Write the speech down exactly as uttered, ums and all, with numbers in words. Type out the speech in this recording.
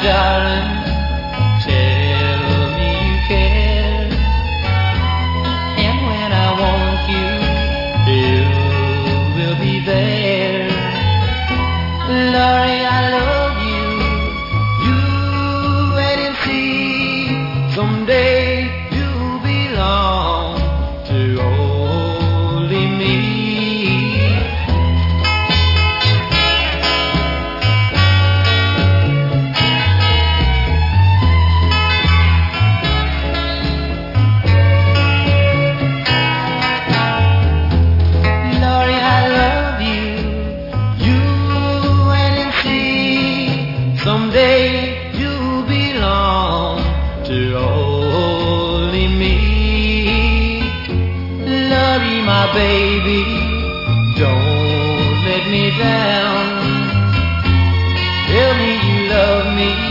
darling, tell me you care. And when I want you, you will be there. Laurie, I love you. You wait and see. Someday you'll belong to only me. Someday you belong to only me. Laurie, my baby, don't let me down. Tell me you love me.